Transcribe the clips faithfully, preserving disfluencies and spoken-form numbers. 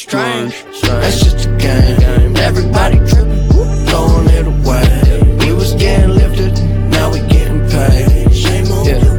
strange. That's just a game. Everybody tripping, throwing it away. We was getting lifted, now we getting paid. Shame on you.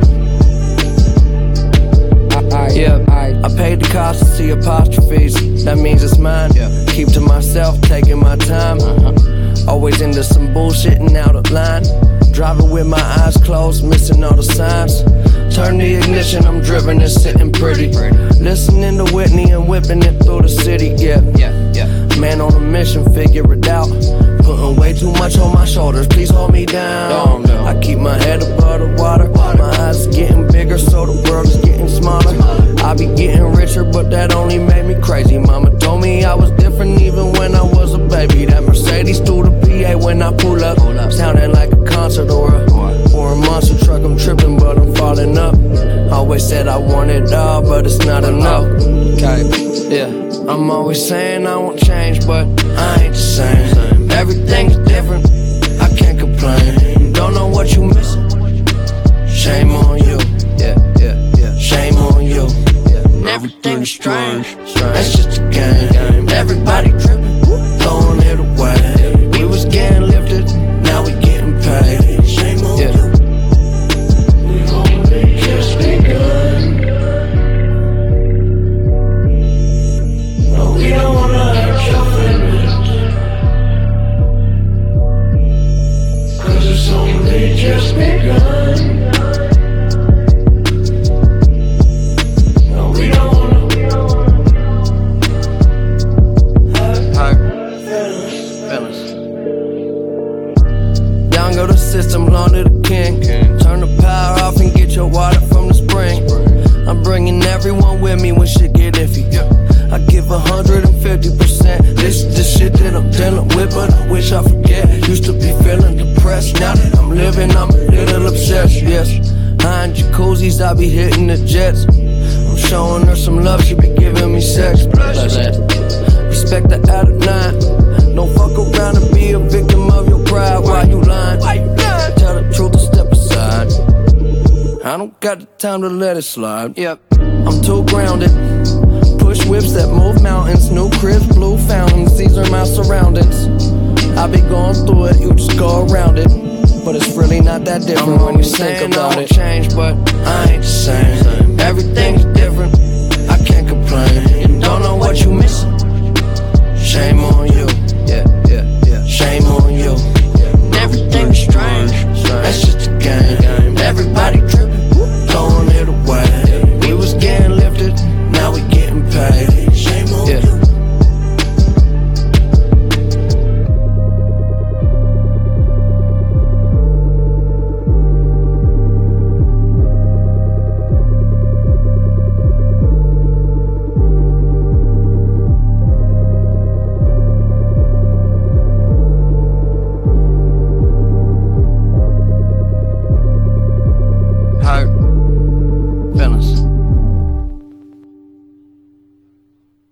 Yeah, I paid the cost to see apostrophes. That means it's mine. Keep to myself, taking my time. Always into some bullshit and out of line. Driving with my eyes closed, missing all the signs. Turn the ignition, I'm driven and sitting pretty. Listening to Whitney and whipping it through the city, yeah. Man on a mission, figure it out. Putting way too much on my shoulders, please hold me down. I keep my head above the water. My eyes getting bigger, so the world is getting smaller. I be getting richer, but that only made me crazy. Mama told me I was different even when I was a baby. That Mercedes through the P A when I pull up, sounding like a concert or a, or a monster truck. I'm tripping, but I'm falling up. Always said I want it all, but it's not enough. Okay, yeah. I'm always saying I won't change, but I ain't the same. Everything's different, I can't complain. You don't know what you missing. Shame on you, yeah, yeah, yeah. Shame on you. Everything's strange, that's just a game. Everybody tripping, throwing it away. We was getting lifted, now we getting paid. Shame on you. We've only just begun. No, we don't wanna hurt your feelings, 'cause it's only just begun. System belong to the king. Turn the power off and get your water from the spring. I'm bringing everyone with me when shit get iffy. I give one hundred fifty percent. This is the shit that I'm dealing with, but I wish I forget. Used to be feeling depressed, now that I'm living, I'm a little obsessed, yes. Behind jacuzzis, I be hitting the jets. I'm showing her some love, she be giving me sex. Respect the out of nine. Don't fuck around and be a victim of your pride. Why you lying? Why you lying? Tell the truth and step aside. I don't got the time to let it slide. Yep, I'm too grounded. Push whips that move mountains. New cribs, blue fountains. These are my surroundings. I be going through it, you just go around it. But it's really not that different when you think about it. Change, but I ain't the same. Everything's different, I can't complain. You don't know what you missing. Shame on you. Yeah, yeah, yeah. Shame on you. Everything's strange. That's just a game.